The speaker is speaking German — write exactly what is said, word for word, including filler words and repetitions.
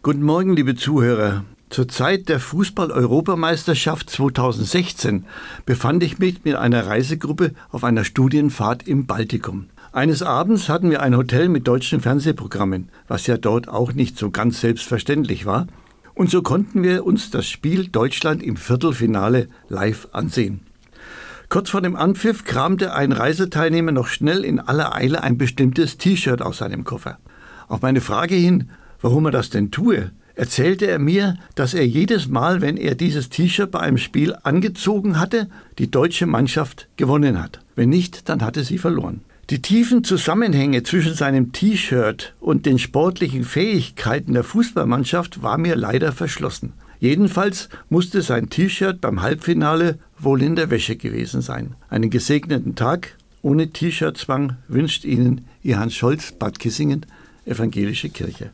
Guten Morgen, liebe Zuhörer. Zur Zeit der Fußball-Europameisterschaft zweitausendsechzehn befand ich mich mit einer Reisegruppe auf einer Studienfahrt im Baltikum. Eines Abends hatten wir ein Hotel mit deutschen Fernsehprogrammen, was ja dort auch nicht so ganz selbstverständlich war. Und so konnten wir uns das Spiel Deutschland im Viertelfinale live ansehen. Kurz vor dem Anpfiff kramte ein Reiseteilnehmer noch schnell in aller Eile ein bestimmtes T-Shirt aus seinem Koffer. Auf meine Frage hin, warum er das denn tue, erzählte er mir, dass er jedes Mal, wenn er dieses T-Shirt bei einem Spiel angezogen hatte, die deutsche Mannschaft gewonnen hat. Wenn nicht, dann hatte sie verloren. Die tiefen Zusammenhänge zwischen seinem T-Shirt und den sportlichen Fähigkeiten der Fußballmannschaft war mir leider verschlossen. Jedenfalls musste sein T-Shirt beim Halbfinale wohl in der Wäsche gewesen sein. Einen gesegneten Tag ohne T-Shirt-Zwang wünscht Ihnen Ihr Hans Scholz, Bad Kissingen, Evangelische Kirche.